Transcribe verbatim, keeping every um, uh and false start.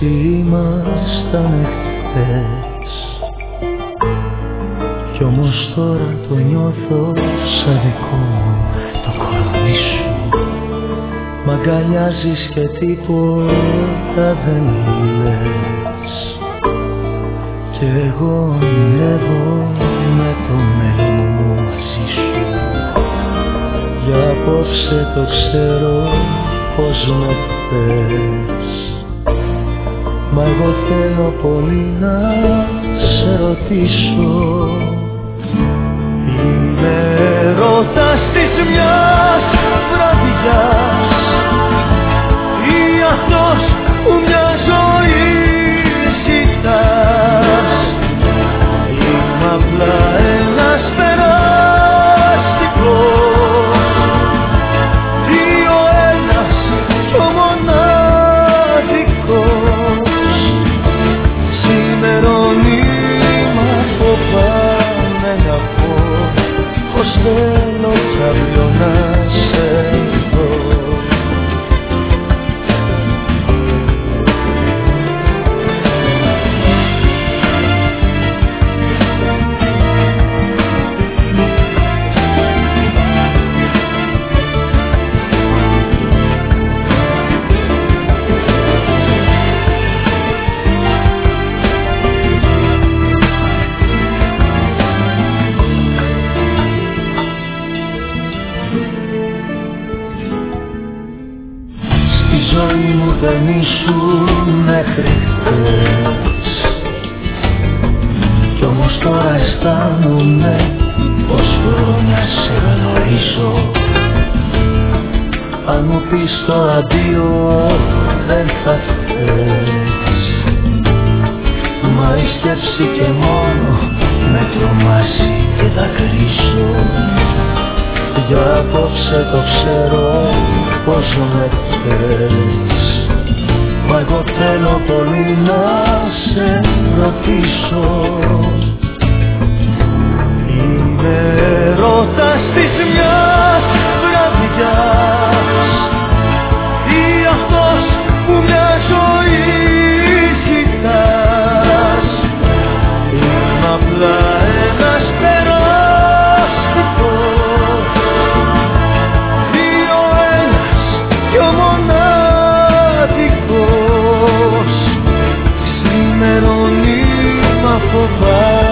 ήμασταν χθες. Κι όμως τώρα το νιώθω σαν δικό μου το κορμί σου. Μ' αγκαλιάζεις και τίποτα δεν λες. Κι εγώ ονειρεύομαι το μέλλον μου μαζί σου. Για απόψε το ξέρω πως με θες. Μα εγώ θέλω πολύ να σε ρωτήσω. Είμαι ερώτας της μιας βραδιάς ή αυτός που μια ζωή ζητάς. Είμαι απλά ένας περαστικός ή ο ένας κι ο μοναδικός. Σημερώνει μα φοβάμαι να πω πως θέλω κι αύριο να σε δω. Δεν ήσουν μέχρι χθες. Κι όμως τώρα αισθάνομαι πως μπορώ να σε γνωρίσω. Αν μου πεις το αντίο δεν θα θες. Μα η σκέψη και μόνο με τρομάζει και δακρύσω. Για απόψε το ξέρω πως με θες. Μα εγώ θέλω πολύ να σε ρωτήσω. Είμαι ερώτας της μιας βραδιάς ή αυτός που μια ζωή ζητάς. Είμαι απλά ένας περαστικός ή ο ένας κι ο μοναδικός. Σημερώνει μα φοβάμαι